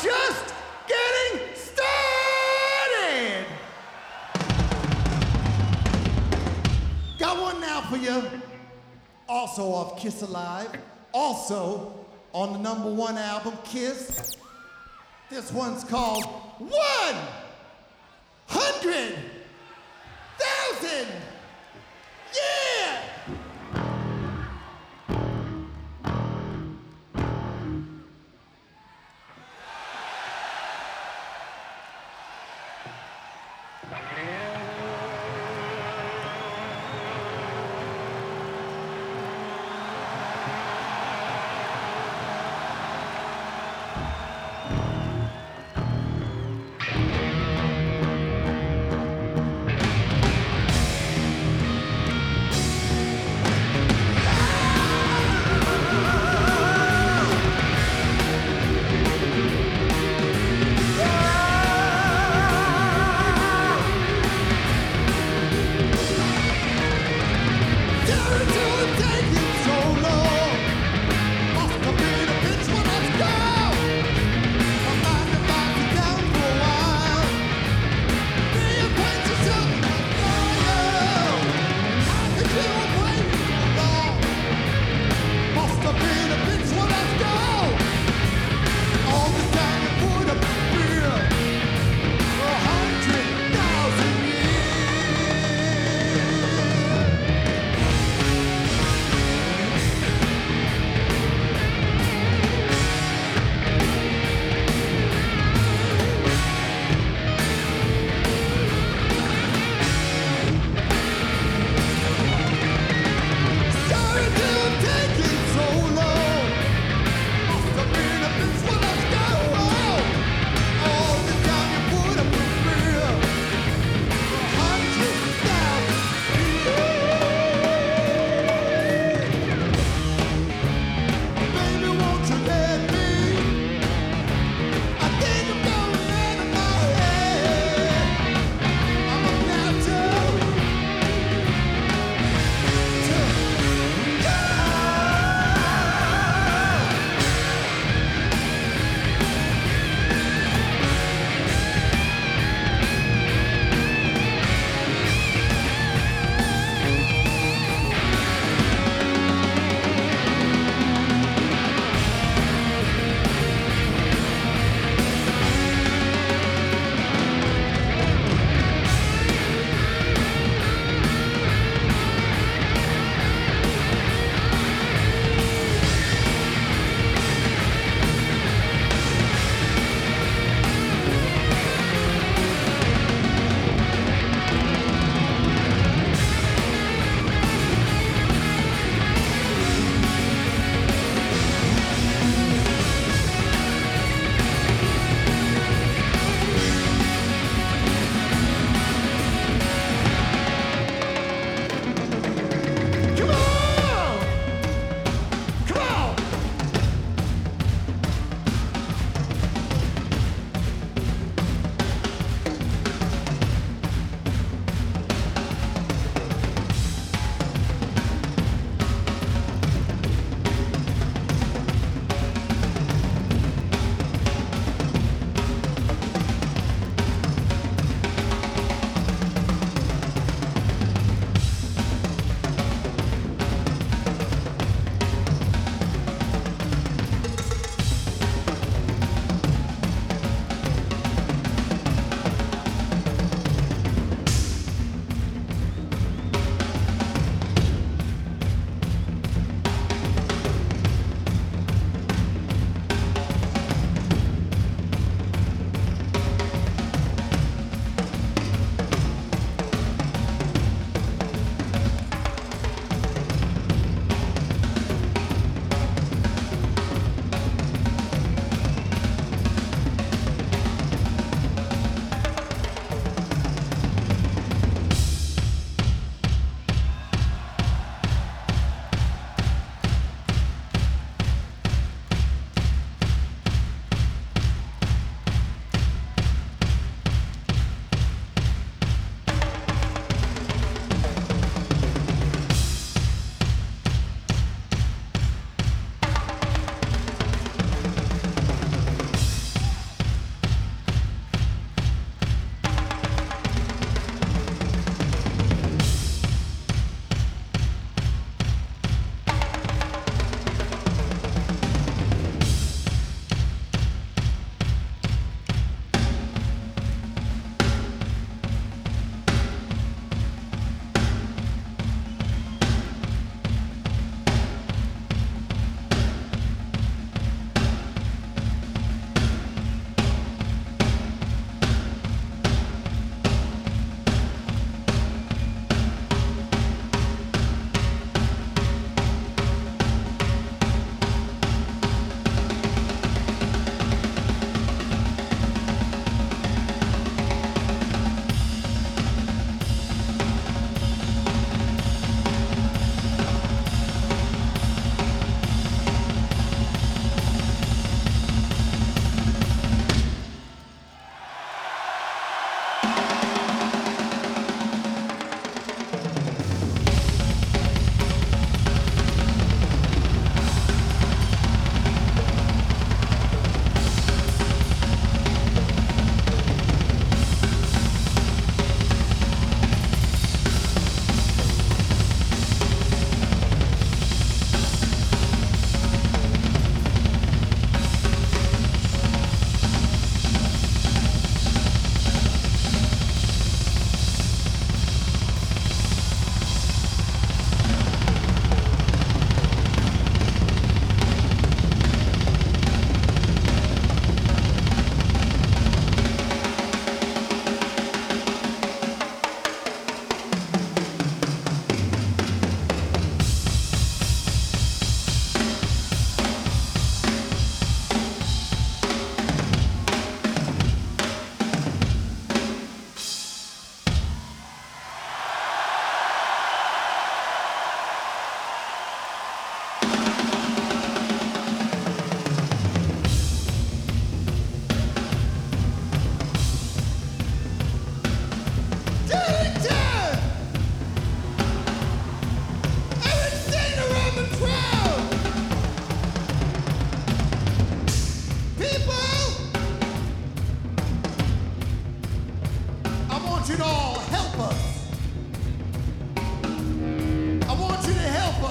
just getting started. Got one now for you. Also off Kiss Alive. Also on the #1 album, Kiss. This one's called 100,000. Yeah!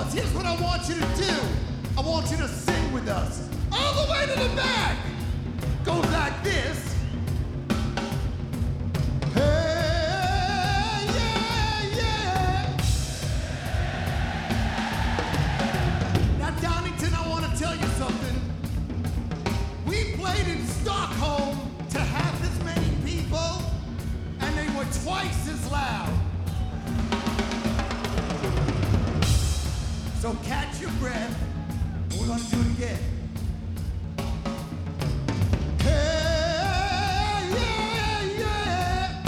fellas, here's what I want you to do. I want you to sing with us. All the way to the back. Goes like this. Hey, yeah, yeah. Now, Donington, I want to tell you something. We played in Stockholm to half as many people, and they were twice as loud. So catch your breath, and we're gonna do it again. Hey, yeah, yeah.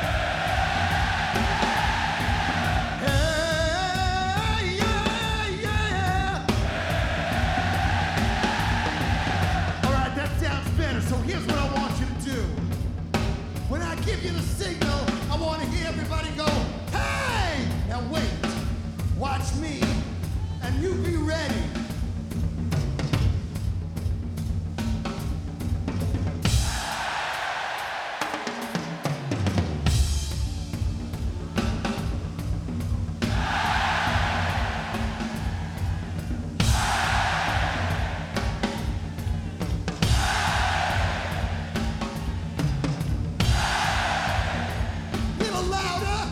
Hey, yeah, yeah. All right, that sounds better. So here's what I want you to do. When I give you the signal, I want to hear everybody go, hey! Now wait, watch me. And you be ready. Little louder.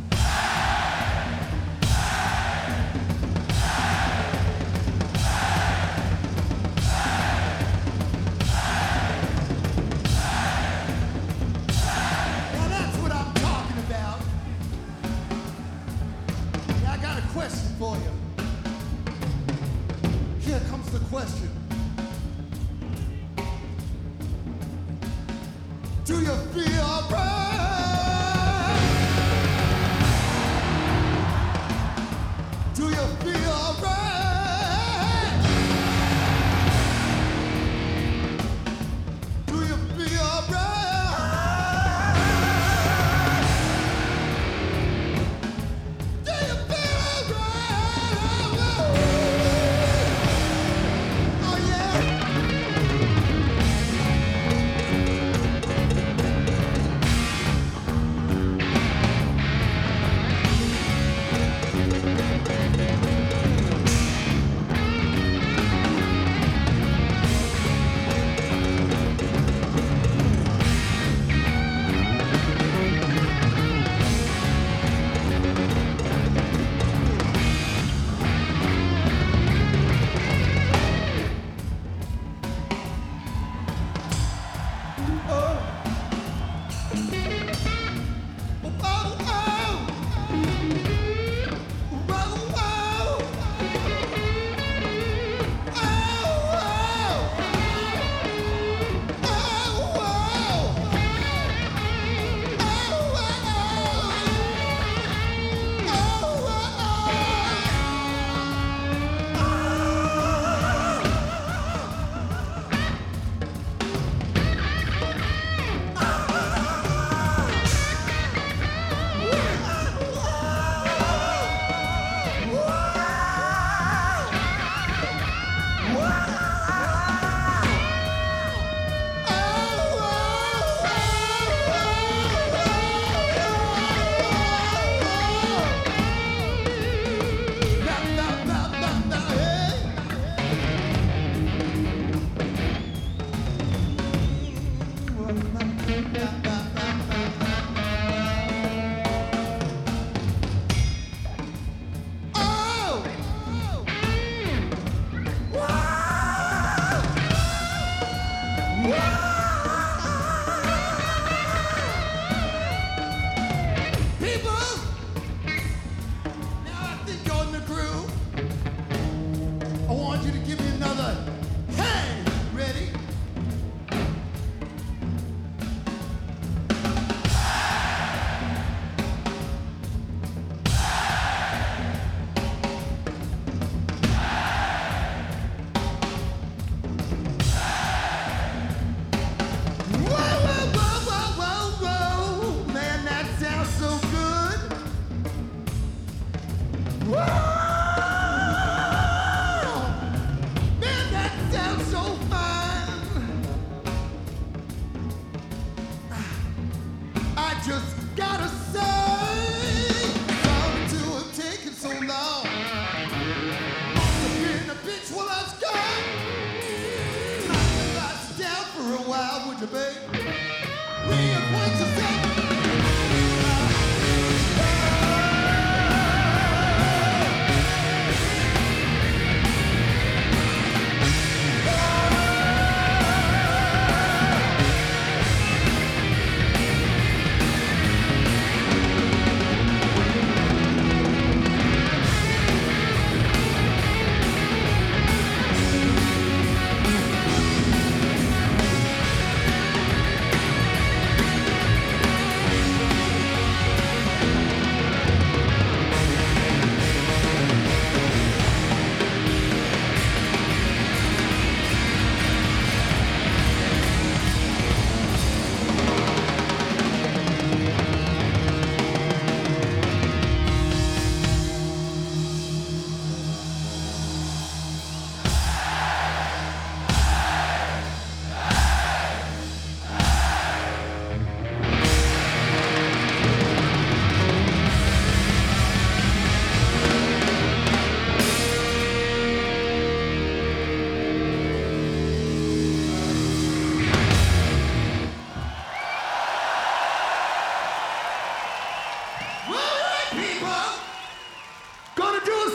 Question for you. Here comes the question. Do you feel alright? Do you feel alright? Do you feel alright? just gotta say, sorry to have taken so long. people